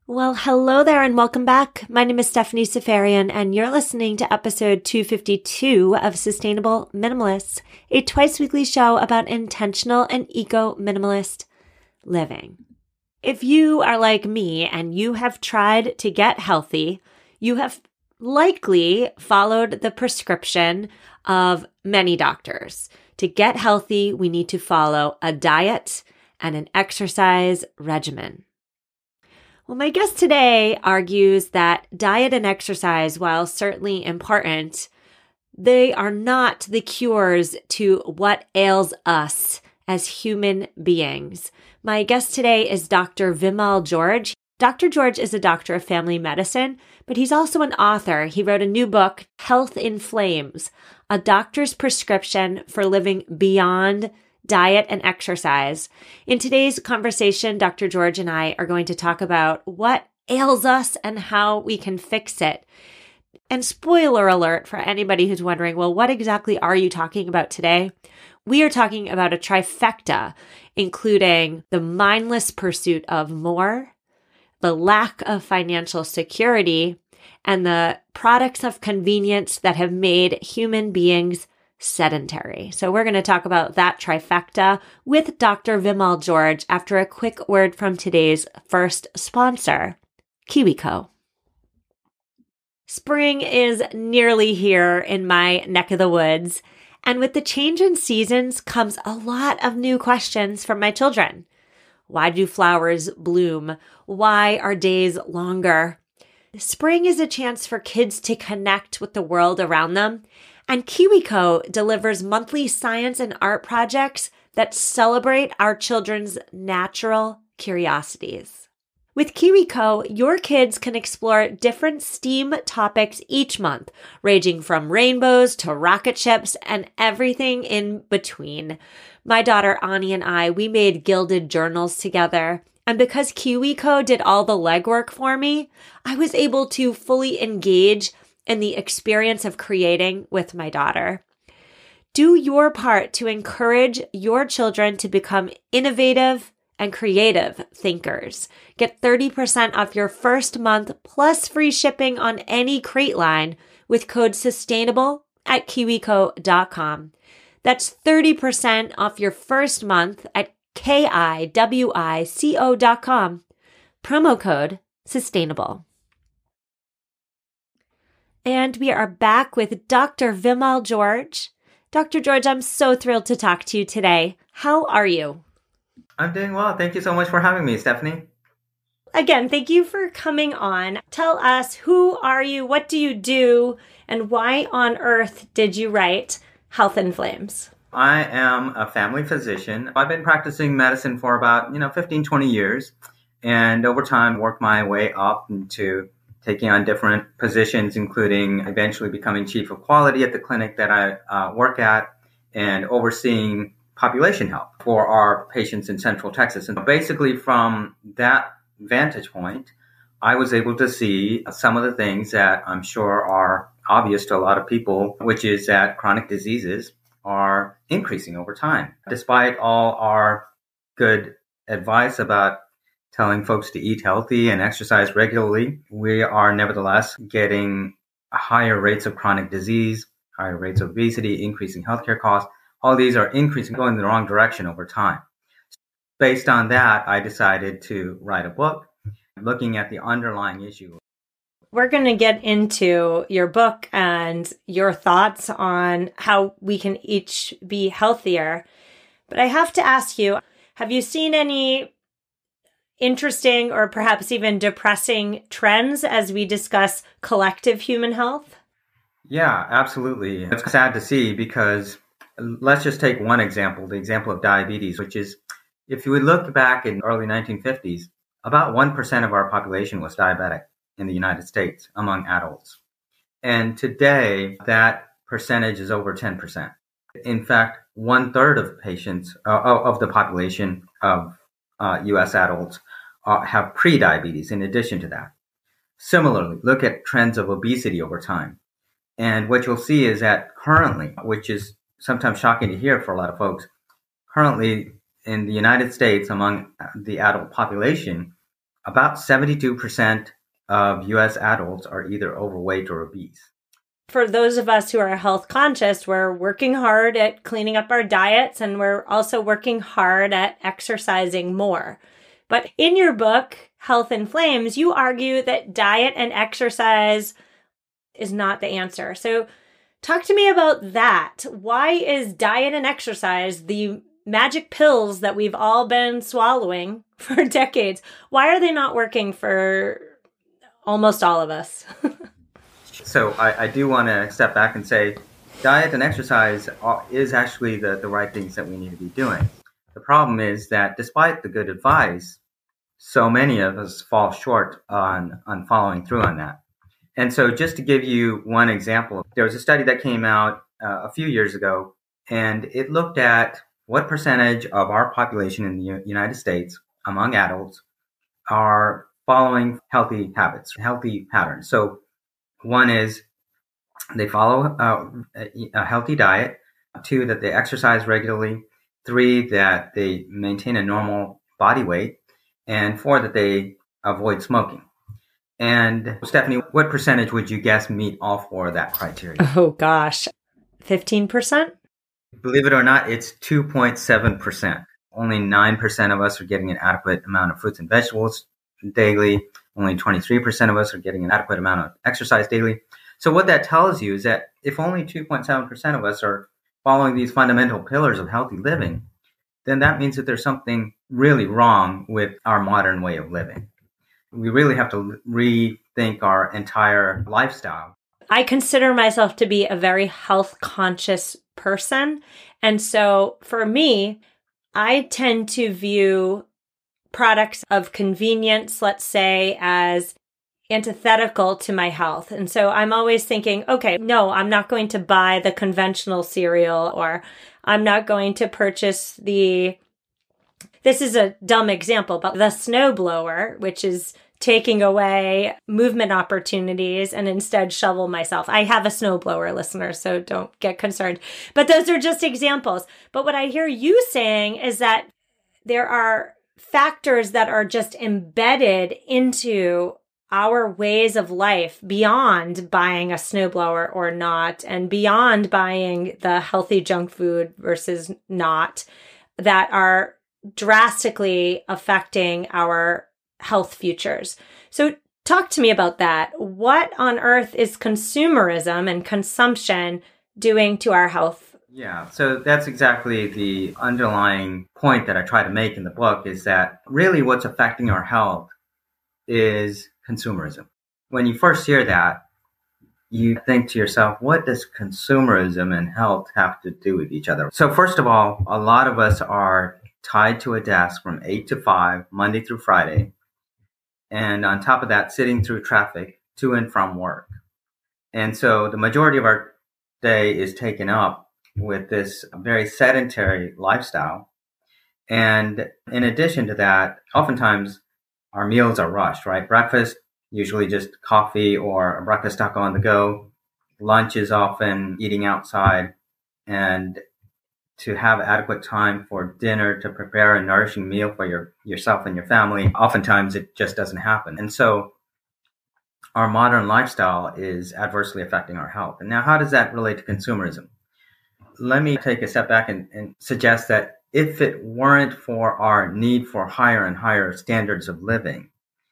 Well, hello there and welcome back. My name is Stephanie Safarian and you're listening to episode 252 of Sustainable Minimalists, a twice-weekly show about intentional and eco-minimalist living. If you are like me and you have tried to get healthy, you have likely followed the prescription of many doctors. To get healthy, we need to follow a diet and an exercise regimen. Well, my guest today argues that diet and exercise, while certainly important, they are not the cures to what ails us as human beings. My guest today is Dr. Vimal George. Dr. George is a doctor of family medicine, but he's also an author. He wrote a new book, Health in Flames, a doctor's prescription for living beyond diet and exercise. In today's conversation, Dr. George and I are going to talk about what ails us and how we can fix it. And spoiler alert for anybody who's wondering, well, what exactly are you talking about today? We are talking about a trifecta, including the mindless pursuit of more, the lack of financial security, and the products of convenience that have made human beings sedentary. So we're going to talk about that trifecta with Dr. Vimal George after a quick word from today's first sponsor, KiwiCo. Spring is nearly here in my neck of the woods, and with the change in seasons comes a lot of new questions from my children. Why do flowers bloom? Why are days longer? Spring is a chance for kids to connect with the world around them. And KiwiCo delivers monthly science and art projects that celebrate our children's natural curiosities. With KiwiCo, your kids can explore different STEAM topics each month, ranging from rainbows to rocket ships and everything in between. My daughter Ani and I, we made gilded journals together. And because KiwiCo did all the legwork for me, I was able to fully engage in the experience of creating with my daughter. Do your part to encourage your children to become innovative and creative thinkers. Get 30% off your first month plus free shipping on any crate line with code SUSTAINABLE at kiwico.com. That's 30% off your first month at kiwico.com. Promo code SUSTAINABLE. And we are back with Dr. Vimal George. Dr. George, I'm so thrilled to talk to you today. How are you? I'm doing well. Thank you so much for having me, Stephanie. Again, thank you for coming on. Tell us, who are you, what do you do, and why on earth did you write Health in Flames? I am a family physician. I've been practicing medicine for about 15, 20 years, and over time worked my way up into taking on different positions, including eventually becoming chief of quality at the clinic that I work at and overseeing population health for our patients in Central Texas. And basically from that vantage point, I was able to see some of the things that I'm sure are obvious to a lot of people, which is that chronic diseases are increasing over time. Despite all our good advice about telling folks to eat healthy and exercise regularly, we are nevertheless getting higher rates of chronic disease, higher rates of obesity, increasing healthcare costs. All these are increasing, going in the wrong direction over time. Based on that, I decided to write a book looking at the underlying issue. We're going to get into your book and your thoughts on how we can each be healthier. But I have to ask you, have you seen any interesting or perhaps even depressing trends as we discuss collective human health? Yeah, absolutely. It's sad to see because let's just take one example, the example of diabetes, which is if you would look back in the early 1950s, about 1% of our population was diabetic in the United States among adults. And today, that percentage is over 10%. In fact, 1/3 of patients, of the population of U.S. adults have prediabetes in addition to that. Similarly, look at trends of obesity over time. And what you'll see is that currently, which is sometimes shocking to hear for a lot of folks, currently in the United States, among the adult population, about 72% of US adults are either overweight or obese. For those of us who are health conscious, we're working hard at cleaning up our diets, and we're also working hard at exercising more. But in your book, Health in Flames, you argue that diet and exercise is not the answer. So talk to me about that. Why is diet and exercise the magic pills that we've all been swallowing for decades? Why are they not working for almost all of us? So I do want to step back and say diet and exercise is actually the right things that we need to be doing. The problem is that despite the good advice, so many of us fall short on following through on that. And so just to give you one example, there was a study that came out a few years ago, and it looked at what percentage of our population in the United States among adults are following healthy habits, healthy patterns. So one is they follow a healthy diet. 2, that they exercise regularly. 3, that they maintain a normal body weight. And 4, that they avoid smoking. And Stephanie, what percentage would you guess meet all 4 of that criteria? Oh gosh, 15%? Believe it or not, it's 2.7%. Only 9% of us are getting an adequate amount of fruits and vegetables daily. Only 23% of us are getting an adequate amount of exercise daily. So what that tells you is that if only 2.7% of us are following these fundamental pillars of healthy living, then that means that there's something really wrong with our modern way of living. We really have to rethink our entire lifestyle. I consider myself to be a very health conscious person. And so for me, I tend to view products of convenience, let's say, as antithetical to my health. And so I'm always thinking, okay, no, I'm not going to buy the conventional cereal, or I'm not going to purchase this is a dumb example, but the snowblower, which is taking away movement opportunities, and instead shovel myself. I have a snowblower, listener, so don't get concerned. But those are just examples. But what I hear you saying is that there are factors that are just embedded into our ways of life beyond buying a snowblower or not, and beyond buying the healthy junk food versus not, that are drastically affecting our health futures. So talk to me about that. What on earth is consumerism and consumption doing to our health? Yeah, so that's exactly the underlying point that I try to make in the book, is that really what's affecting our health is consumerism. When you first hear that, you think to yourself, what does consumerism and health have to do with each other? So first of all, a lot of us are tied to a desk from 8 to 5, Monday through Friday. And on top of that, sitting through traffic to and from work. And so the majority of our day is taken up with this very sedentary lifestyle. And in addition to that, oftentimes our meals are rushed, right? Breakfast, usually just coffee or a breakfast taco on the go. Lunch is often eating outside. And to have adequate time for dinner, to prepare a nourishing meal for yourself and your family, oftentimes it just doesn't happen. And so our modern lifestyle is adversely affecting our health. And now, how does that relate to consumerism? Let me take a step back and suggest that if it weren't for our need for higher and higher standards of living,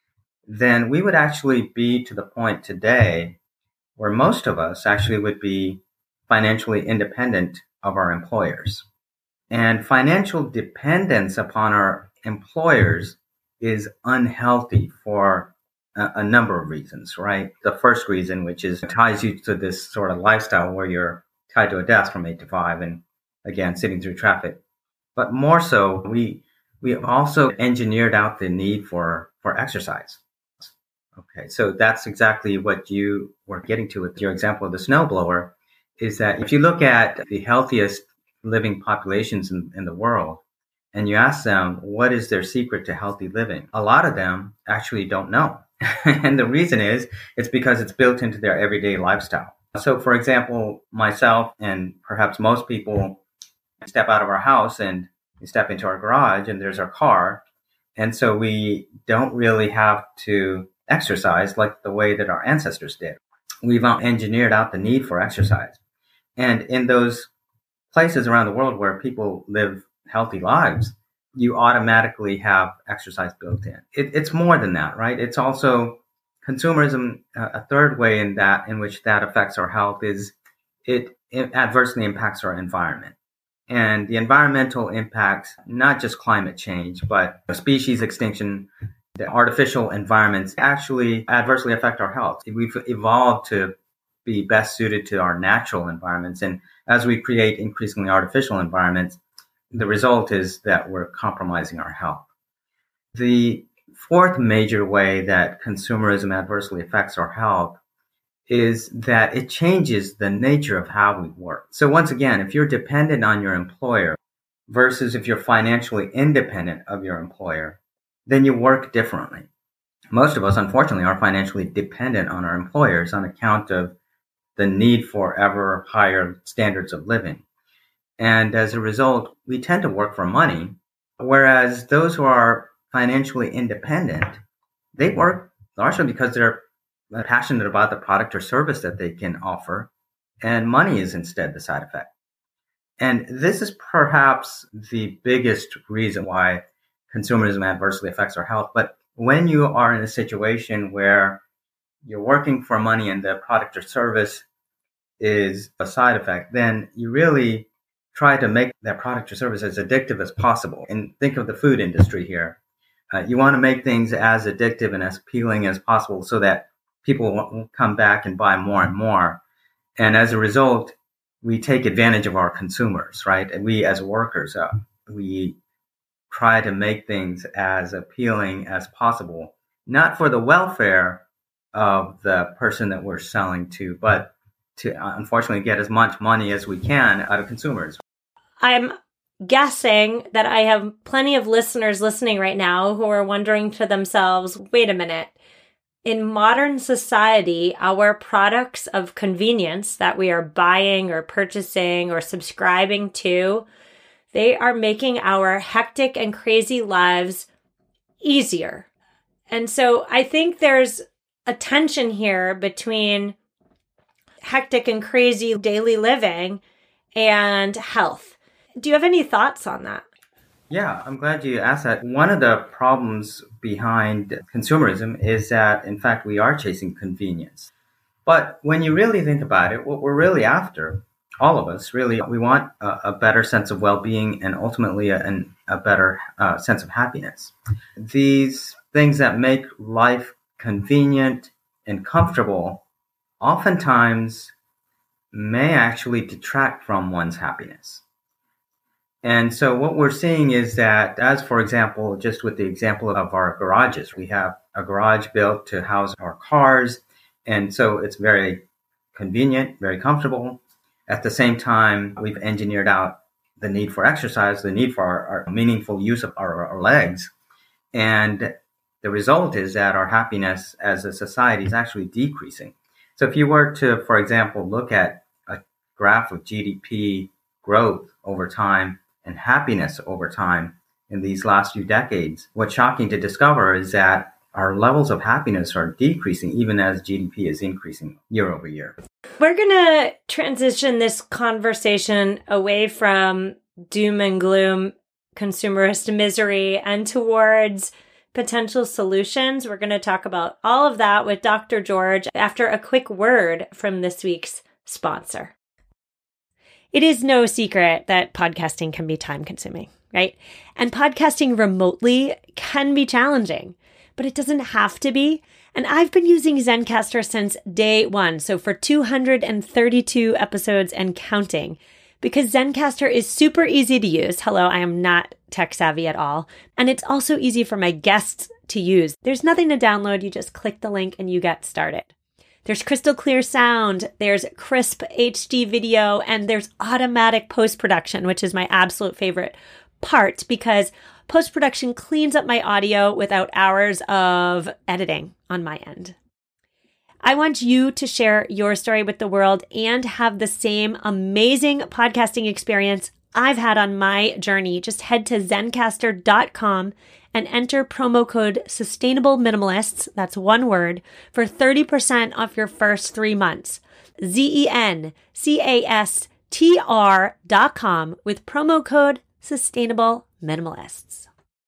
then we would actually be to the point today where most of us actually would be financially independent of our employers. And financial dependence upon our employers is unhealthy for a number of reasons, right? The first reason, which is ties you to this sort of lifestyle where you're tied to a desk from 8 to 5 and again, sitting through traffic. But more so, we have also engineered out the need for exercise. Okay, so that's exactly what you were getting to with your example of the snowblower, is that if you look at the healthiest living populations in the world, and you ask them, what is their secret to healthy living? A lot of them actually don't know. And the reason is, it's because it's built into their everyday lifestyle. So for example, myself and perhaps most people step out of our house and we step into our garage and there's our car. And so we don't really have to exercise like the way that our ancestors did. We've engineered out the need for exercise. And in those places around the world where people live healthy lives, you automatically have exercise built in. It's more than that, right? It's also consumerism. A third way in which that affects our health is it adversely impacts our environment. And the environmental impacts, not just climate change, but species extinction, the artificial environments actually adversely affect our health. We've evolved to be best suited to our natural environments. And as we create increasingly artificial environments, the result is that we're compromising our health. The fourth major way that consumerism adversely affects our health is that it changes the nature of how we work. So once again, if you're dependent on your employer versus if you're financially independent of your employer, then you work differently. Most of us, unfortunately, are financially dependent on our employers on account of the need for ever higher standards of living. And as a result, we tend to work for money, whereas those who are financially independent, they work largely because they're passionate about the product or service that they can offer, and money is instead the side effect. And this is perhaps the biggest reason why consumerism adversely affects our health. But when you are in a situation where you're working for money and the product or service is a side effect, then you really try to make that product or service as addictive as possible. And think of the food industry here. You want to make things as addictive and as appealing as possible so that people will come back and buy more and more. And as a result, we take advantage of our consumers, right? And we as workers, we try to make things as appealing as possible, not for the welfare of the person that we're selling to, but to unfortunately get as much money as we can out of consumers. I'm guessing that I have plenty of listeners listening right now who are wondering to themselves, wait a minute. In modern society, our products of convenience that we are buying or purchasing or subscribing to, they are making our hectic and crazy lives easier. And so I think there's a tension here between hectic and crazy daily living and health. Do you have any thoughts on that? Yeah, I'm glad you asked that. One of the problems behind consumerism is that, in fact, we are chasing convenience. But when you really think about it, what we're really after, all of us, really, we want a better sense of well-being and ultimately a better sense of happiness. These things that make life convenient and comfortable oftentimes may actually detract from one's happiness. And so what we're seeing is that, as for example, just with the example of our garages, we have a garage built to house our cars. And so it's very convenient, very comfortable. At the same time, we've engineered out the need for exercise, the need for our meaningful use of our legs. And the result is that our happiness as a society is actually decreasing. So if you were to, for example, look at a graph of GDP growth over time and happiness over time in these last few decades, what's shocking to discover is that our levels of happiness are decreasing even as GDP is increasing year over year. We're going to transition this conversation away from doom and gloom, consumerist misery, and towards potential solutions. We're going to talk about all of that with Dr. George after a quick word from this week's sponsor. It is no secret that podcasting can be time-consuming, right? And podcasting remotely can be challenging, but it doesn't have to be. And I've been using Zencastr since day one, so for 232 episodes and counting, because Zencastr is super easy to use. Hello, I am not tech savvy at all. And it's also easy for my guests to use. There's nothing to download. You just click the link and you get started. There's crystal clear sound, there's crisp HD video, and there's automatic post-production, which is my absolute favorite part because post-production cleans up my audio without hours of editing on my end. I want you to share your story with the world and have the same amazing podcasting experience I've had on my journey. Just head to zencastr.com and enter promo code Sustainable Minimalists, that's one word, for 30% off your first 3 months. ZENCASTR.com with promo code Sustainable Minimalists.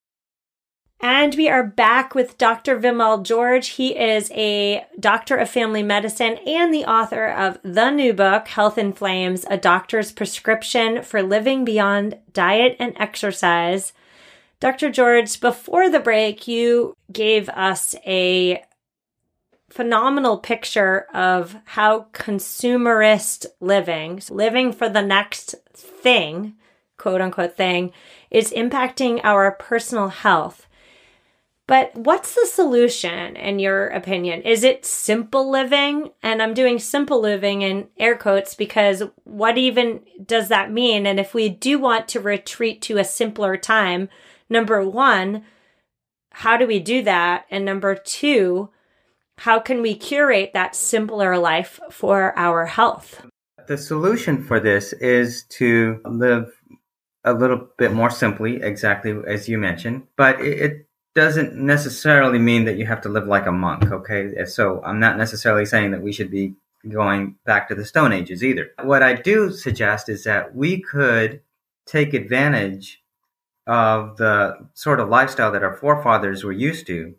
And we are back with Dr. Vimal George. He is a doctor of family medicine and the author of the new book, Health in Flames, A Doctor's Prescription for Living Beyond Diet and Exercise. Dr. George, before the break, you gave us a phenomenal picture of how consumerist living, so living for the next thing, quote unquote thing, is impacting our personal health. But what's the solution, in your opinion? Is it simple living? And I'm doing simple living in air quotes because what even does that mean? And if we do want to retreat to a simpler time, number one, how do we do that? And number two, how can we curate that simpler life for our health? The solution for this is to live a little bit more simply, exactly as you mentioned, but it doesn't necessarily mean that you have to live like a monk, okay? So I'm not necessarily saying that we should be going back to the Stone Ages either. What I do suggest is that we could take advantage of the sort of lifestyle that our forefathers were used to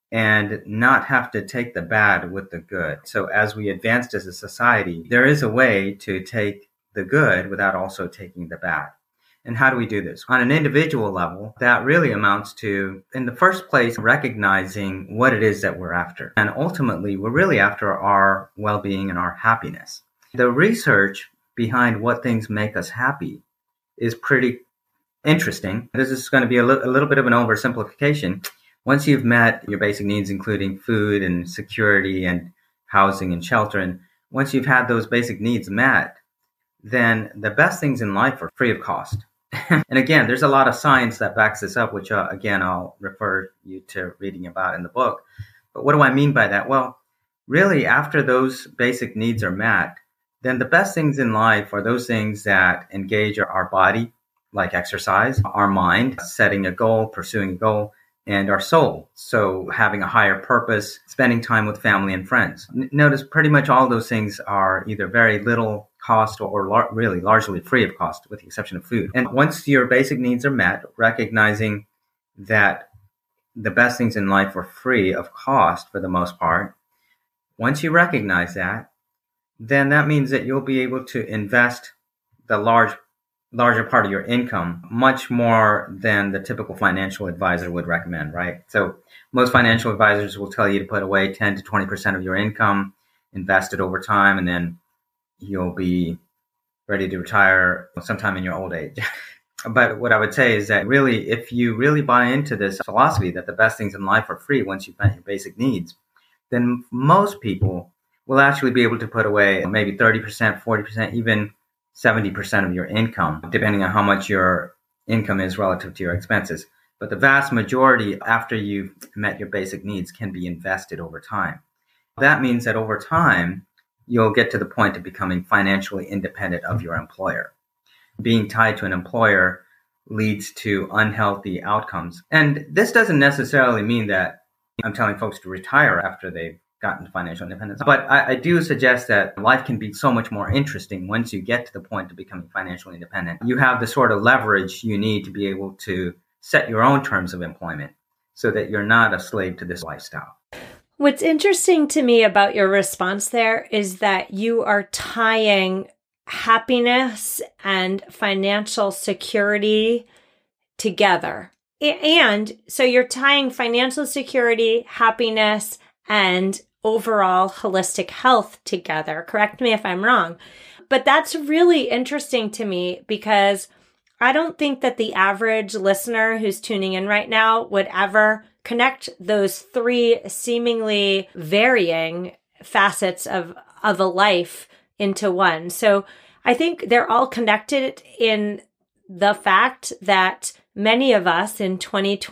and not have to take the bad with the good. So as we advanced as a society, there is a way to take the good without also taking the bad. And how do we do this? On an individual level, that really amounts to, in the first place, recognizing what it is that we're after. And ultimately, we're really after our well-being and our happiness. The research behind what things make us happy is pretty interesting. This is going to be a little bit of an oversimplification. Once you've met your basic needs, including food and security and housing and shelter, and once you've had those basic needs met, then the best things in life are free of cost. And again, there's a lot of science that backs this up, which again, I'll refer you to reading about in the book. But what do I mean by that? Well, really, after those basic needs are met, then the best things in life are those things that engage our body, like exercise, our mind, setting a goal, pursuing a goal, and our soul. So having a higher purpose, spending time with family and friends. Notice pretty much all those things are either very little cost or really largely free of cost, with the exception of food. And once your basic needs are met, recognizing that the best things in life are free of cost for the most part, once you recognize that, then that means that you'll be able to invest the larger part of your income, much more than the typical financial advisor would recommend, right? So most financial advisors will tell you to put away 10 to 20% of your income, invest it over time, and then you'll be ready to retire sometime in your old age. But what I would say is that really, if you really buy into this philosophy that the best things in life are free once you've met your basic needs, then most people will actually be able to put away maybe 30%, 40%, even 70% of your income, depending on how much your income is relative to your expenses. But the vast majority, after you've met your basic needs, can be invested over time. That means that over time, you'll get to the point of becoming financially independent of your employer. Being tied to an employer leads to unhealthy outcomes. And this doesn't necessarily mean that I'm telling folks to retire after they've gotten financial independence. But I do suggest that life can be so much more interesting once you get to the point of becoming financially independent. You have the sort of leverage you need to be able to set your own terms of employment so that you're not a slave to this lifestyle. What's interesting to me about your response there is that you are tying happiness and financial security together. And so you're tying financial security, happiness, and overall holistic health together. Correct me if I'm wrong. But that's really interesting to me because I don't think that the average listener who's tuning in right now would ever connect those three seemingly varying facets of a life into one. So I think they're all connected in the fact that many of us in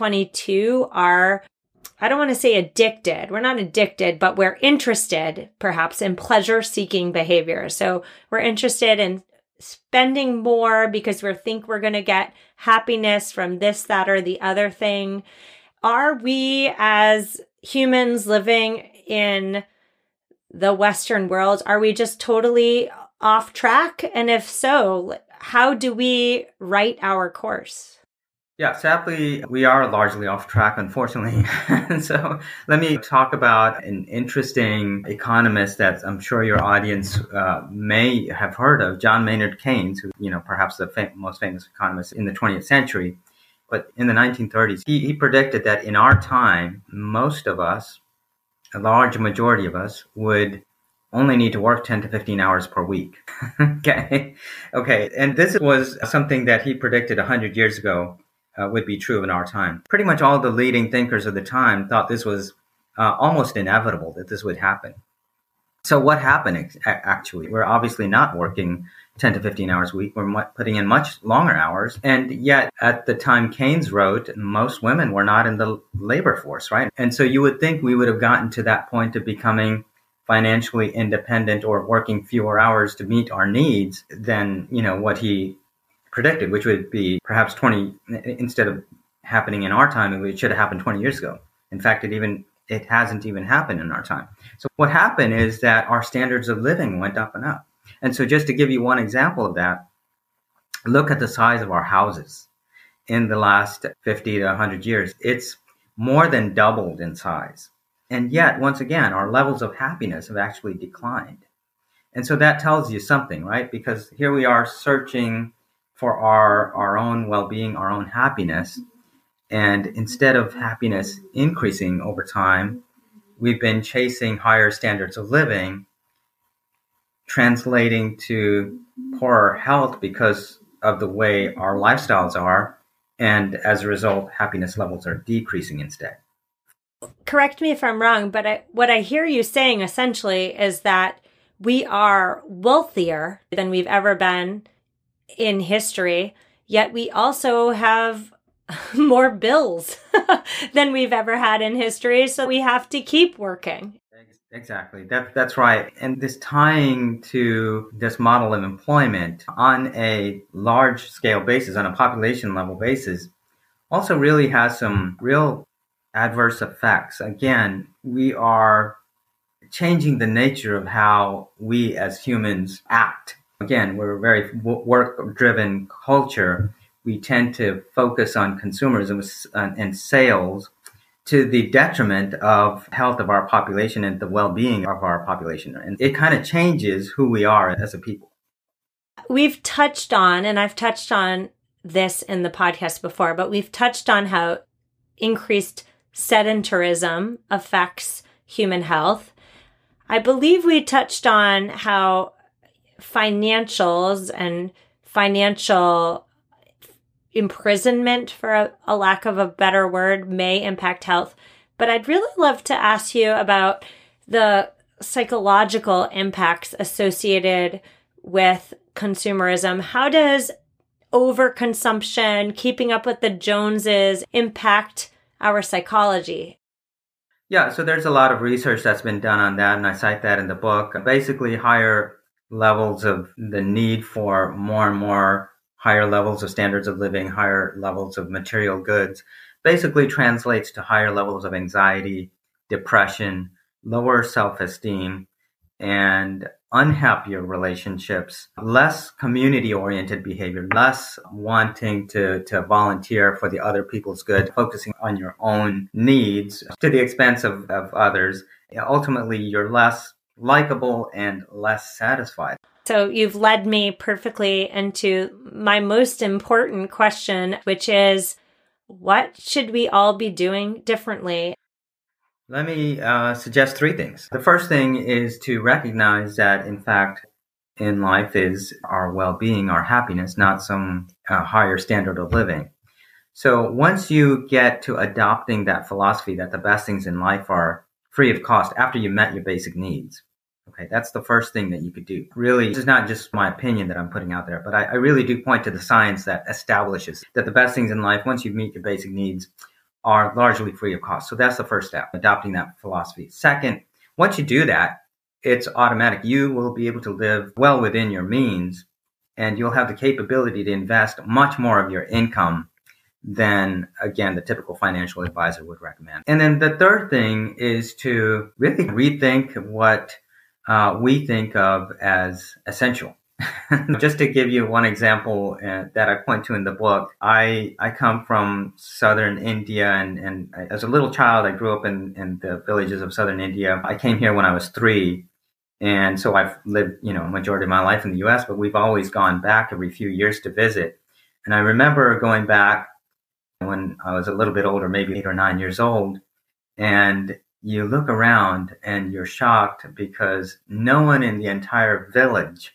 2022 are, I don't want to say addicted. We're not addicted, but we're interested perhaps in pleasure-seeking behavior. So we're interested in spending more because we think we're going to get happiness from this, that, or the other thing. Are we as humans living in the Western world, are we just totally off track? And if so, how do we right our course? Yeah, sadly, we are largely off track, unfortunately. So let me talk about an interesting economist that I'm sure your audience may have heard of, John Maynard Keynes, who, perhaps the most famous economist in the 20th century. But in the 1930s, he predicted that in our time, most of us, a large majority of us, would only need to work 10 to 15 hours per week. Okay. And this was something that he predicted 100 years ago. Would be true in our time. Pretty much all the leading thinkers of the time thought this was almost inevitable, that this would happen. So what happened actually? We're obviously not working 10 to 15 hours a week. We're putting in much longer hours. And yet at the time Keynes wrote, most women were not in the labor force, right? And so you would think we would have gotten to that point of becoming financially independent or working fewer hours to meet our needs than, what he predicted, which would be perhaps 20, instead of happening in our time, it should have happened 20 years ago. In fact, it hasn't even happened in our time. So what happened is that our standards of living went up and up. And so just to give you one example of that, look at the size of our houses in the last 50 to 100 years. It's more than doubled in size. And yet, once again, our levels of happiness have actually declined. And so that tells you something, right? Because here we are searching for our own well-being, our own happiness. And instead of happiness increasing over time, we've been chasing higher standards of living, translating to poorer health because of the way our lifestyles are. And as a result, happiness levels are decreasing instead. Correct me if I'm wrong, but what I hear you saying essentially is that we are wealthier than we've ever been in history, yet we also have more bills than we've ever had in history. So we have to keep working. Exactly. That's right. And this tying to this model of employment on a large scale basis, on a population level basis, also really has some real adverse effects. Again, we are changing the nature of how we as humans act. Again, we're a very work-driven culture. We tend to focus on consumerism and sales to the detriment of health of our population and the well-being of our population. And it kind of changes who we are as a people. We've touched on, and I've touched on this in the podcast before, but we've touched on how increased sedentarism affects human health. I believe we touched on how financials and financial imprisonment, for a lack of a better word, may impact health. But I'd really love to ask you about the psychological impacts associated with consumerism. How does overconsumption, keeping up with the Joneses, impact our psychology? Yeah, so there's a lot of research that's been done on that, and I cite that in the book. Basically, higher levels of the need for more and more higher levels of standards of living, higher levels of material goods, basically translates to higher levels of anxiety, depression, lower self-esteem, and unhappier relationships, less community-oriented behavior, less wanting to volunteer for the other people's good, focusing on your own needs to the expense of others. Ultimately, you're less likable and less satisfied. So you've led me perfectly into my most important question, which is, what should we all be doing differently? Let me suggest three things. The first thing is to recognize that, in fact, in life is our well-being, our happiness, not some higher standard of living. So once you get to adopting that philosophy that the best things in life are free of cost after you've met your basic needs, okay, that's the first thing that you could do. Really, this is not just my opinion that I'm putting out there, but I really do point to the science that establishes that the best things in life, once you meet your basic needs, are largely free of cost. So that's the first step, adopting that philosophy. Second, once you do that, it's automatic. You will be able to live well within your means, and you'll have the capability to invest much more of your income than, again, the typical financial advisor would recommend. And then the third thing is to really rethink what we think of as essential. Just to give you one example that I point to in the book, I come from southern India, and as a little child, I grew up in the villages of southern India. I came here when I was 3, and so I've lived, a majority of my life in the U.S., but we've always gone back every few years to visit. And I remember going back when I was a little bit older, maybe 8 or 9 years old, and you look around and you're shocked because no one in the entire village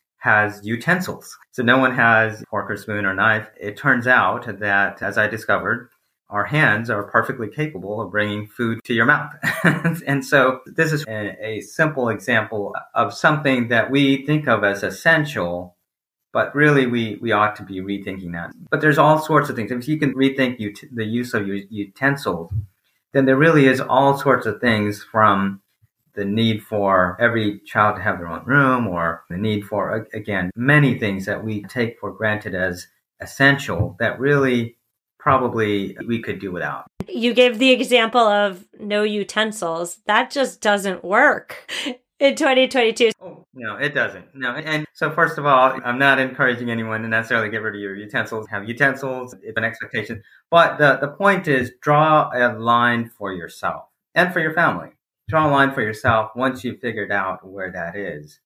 has utensils. So no one has fork or spoon or knife. It turns out that, as I discovered, our hands are perfectly capable of bringing food to your mouth. And so this is a simple example of something that we think of as essential, but really we ought to be rethinking that. But there's all sorts of things. If you can rethink the use of utensils, then there really is all sorts of things, from the need for every child to have their own room, or the need for, again, many things that we take for granted as essential that really probably we could do without. You gave the example of no utensils. That just doesn't work in 2022. Oh, no, it doesn't. No. And so first of all, I'm not encouraging anyone to necessarily get rid of your utensils. Have utensils, it's an expectation. But the point is, draw a line for yourself and for your family. Draw a line for yourself once you've figured out where that is.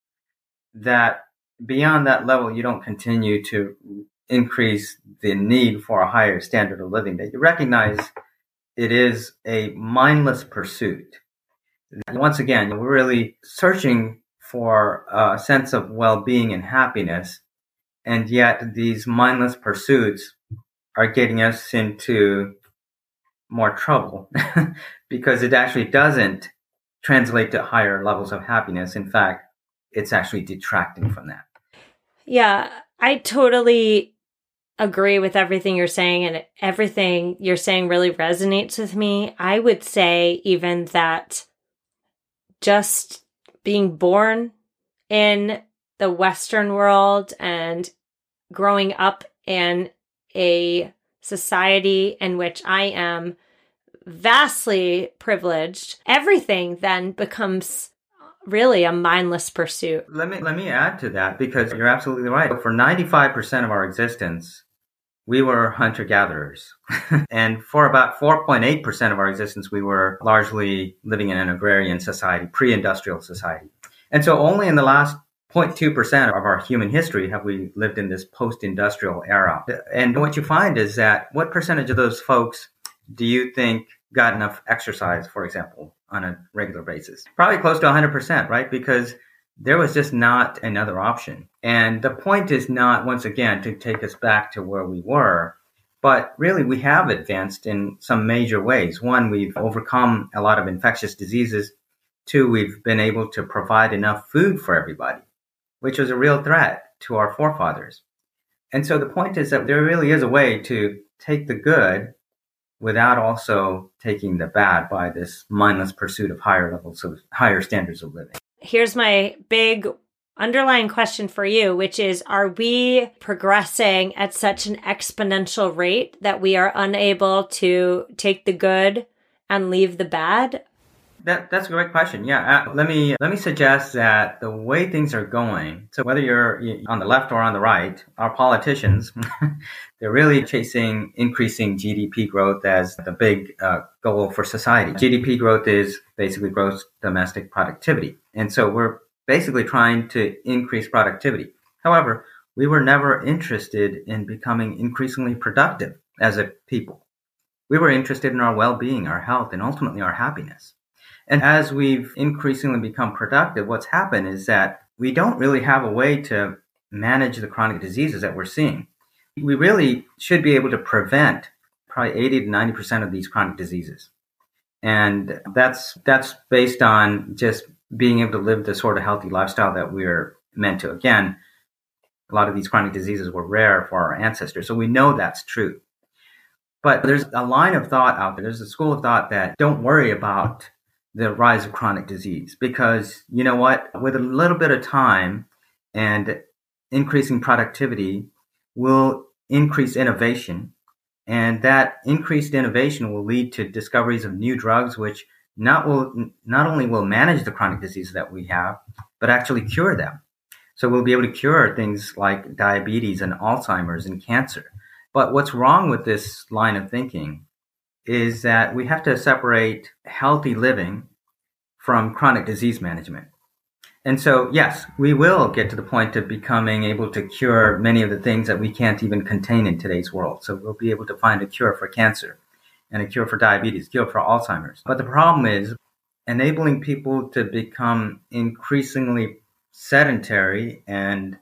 That beyond that level, you don't continue to increase the need for a higher standard of living, that you recognize it is a mindless pursuit. Once again, we're really searching for a sense of well-being and happiness, and yet these mindless pursuits are getting us into more trouble because it actually doesn't translate to higher levels of happiness. In fact, it's actually detracting from that. Yeah, I totally agree with everything you're saying, and everything you're saying really resonates with me. I would say even that just being born in the Western world and growing up in a society in which I am vastly privileged, everything then becomes really a mindless pursuit. Let me add to that, because you're absolutely right. For 95% of our existence, we were hunter-gatherers. And for about 4.8% of our existence, we were largely living in an agrarian society, pre-industrial society. And so only in the last 0.2% of our human history have we lived in this post-industrial era. And what you find is that what percentage of those folks do you think got enough exercise, for example, on a regular basis? Probably close to 100%, right? Because there was just not another option. And the point is not, once again, to take us back to where we were, but really we have advanced in some major ways. One, we've overcome a lot of infectious diseases. 2, we've been able to provide enough food for everybody, which was a real threat to our forefathers. And so the point is that there really is a way to take the good without also taking the bad by this mindless pursuit of higher standards of living. Here's my big underlying question for you, which is, are we progressing at such an exponential rate that we are unable to take the good and leave the bad? That's a great question. Yeah. Let me suggest that the way things are going, so whether you're on the left or on the right, our politicians, they're really chasing increasing GDP growth as the big goal for society. GDP growth is basically gross domestic productivity. And so we're basically trying to increase productivity. However, we were never interested in becoming increasingly productive as a people. We were interested in our well-being, our health, and ultimately our happiness. And as we've increasingly become productive, what's happened is that we don't really have a way to manage the chronic diseases that we're seeing. We really should be able to prevent probably 80 to 90% of these chronic diseases. And that's based on just being able to live the sort of healthy lifestyle that we're meant to. Again, a lot of these chronic diseases were rare for our ancestors, so we know that's true. But there's a line of thought out there. There's a school of thought that don't worry about the rise of chronic disease, because you know what? With a little bit of time and increasing productivity will increase innovation, And that increased innovation will lead to discoveries of new drugs, which not only will manage the chronic diseases that we have, but actually cure them. So we'll be able to cure things like diabetes and Alzheimer's and cancer. But what's wrong with this line of thinking is that we have to separate healthy living from chronic disease management. And so, yes, we will get to the point of becoming able to cure many of the things that we can't even contain in today's world. So we'll be able to find a cure for cancer and a cure for diabetes, cure for Alzheimer's. But the problem is enabling people to become increasingly sedentary and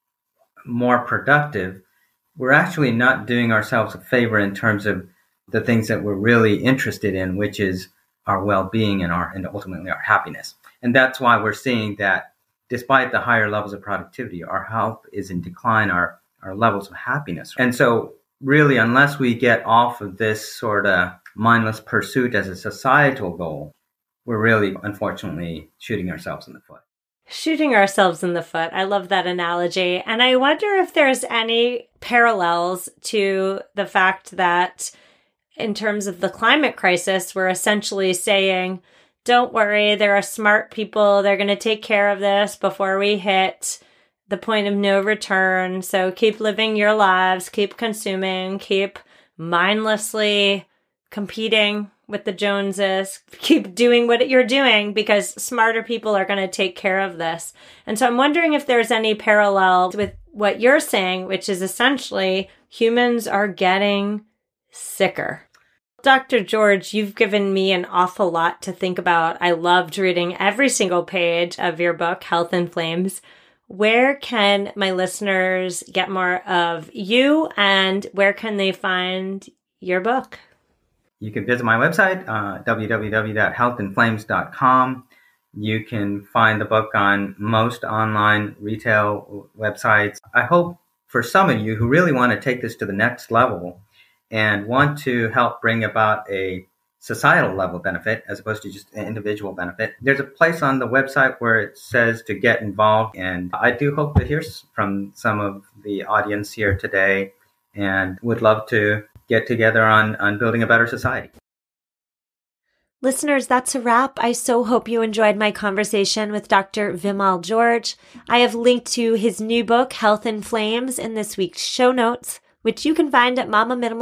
more productive. We're actually not doing ourselves a favor in terms of the things that we're really interested in, which is our well-being and ultimately our happiness. And that's why we're seeing that despite the higher levels of productivity, our health is in decline, our levels of happiness. And so really, unless we get off of this sort of mindless pursuit as a societal goal, we're really, unfortunately, shooting ourselves in the foot. Shooting ourselves in the foot. I love that analogy. And I wonder if there's any parallels to the fact that in terms of the climate crisis, we're essentially saying, don't worry, there are smart people. They're going to take care of this before we hit the point of no return. So keep living your lives, keep consuming, keep mindlessly competing with the Joneses, keep doing what you're doing because smarter people are going to take care of this. And so I'm wondering if there's any parallel with what you're saying, which is essentially humans are getting sicker. Dr. George, you've given me an awful lot to think about. I loved reading every single page of your book, Health in Flames. Where can my listeners get more of you and where can they find your book? You can visit my website, www.healthinflames.com. You can find the book on most online retail websites. I hope for some of you who really want to take this to the next level and want to help bring about a societal level benefit as opposed to just an individual benefit, there's a place on the website where it says to get involved. And I do hope to hear from some of the audience here today and would love to get together on building a better society. Listeners, that's a wrap. I so hope you enjoyed my conversation with Dr. Vimal George. I have linked to his new book, Health in Flames, in this week's show notes, which you can find at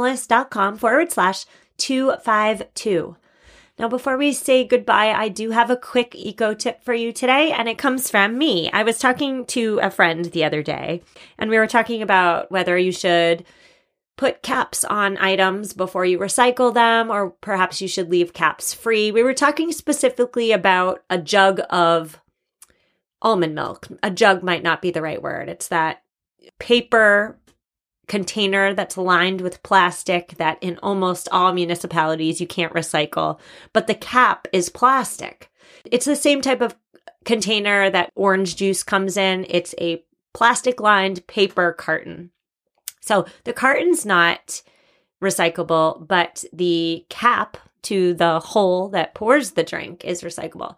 mamaminimalist.com/252. Now, before we say goodbye, I do have a quick eco tip for you today, and it comes from me. I was talking to a friend the other day, and we were talking about whether you should put caps on items before you recycle them, or perhaps you should leave caps free. We were talking specifically about a jug of almond milk. A jug might not be the right word. It's that paper container that's lined with plastic that in almost all municipalities you can't recycle, but the cap is plastic. It's the same type of container that orange juice comes in. It's a plastic-lined paper carton. So the carton's not recyclable, but the cap to the hole that pours the drink is recyclable.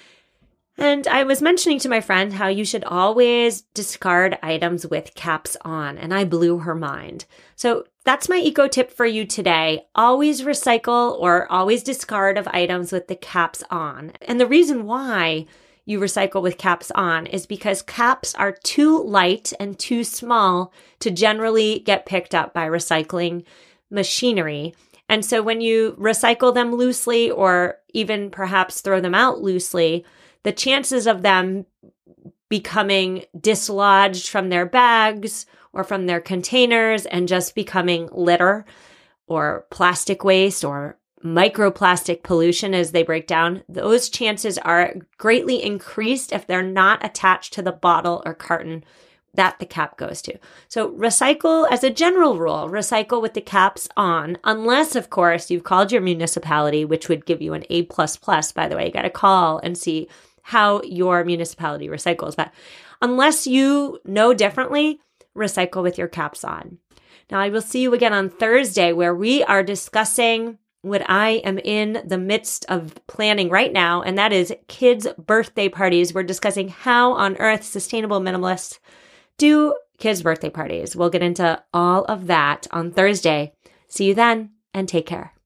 And I was mentioning to my friend how you should always discard items with caps on, and I blew her mind. So that's my eco tip for you today. Always recycle or always discard of items with the caps on. And the reason why you recycle with caps on is because caps are too light and too small to generally get picked up by recycling machinery. And so when you recycle them loosely or even perhaps throw them out loosely, the chances of them becoming dislodged from their bags or from their containers and just becoming litter or plastic waste or microplastic pollution as they break down, those chances are greatly increased if they're not attached to the bottle or carton that the cap goes to. So recycle, as a general rule, recycle with the caps on, unless, of course, you've called your municipality, which would give you an A++, by the way. You got to call and see how your municipality recycles. But unless you know differently, recycle with your caps on. Now, I will see you again on Thursday, where we are discussing what I am in the midst of planning right now, and that is kids' birthday parties. We're discussing how on earth sustainable minimalists do kids' birthday parties. We'll get into all of that on Thursday. See you then, and take care.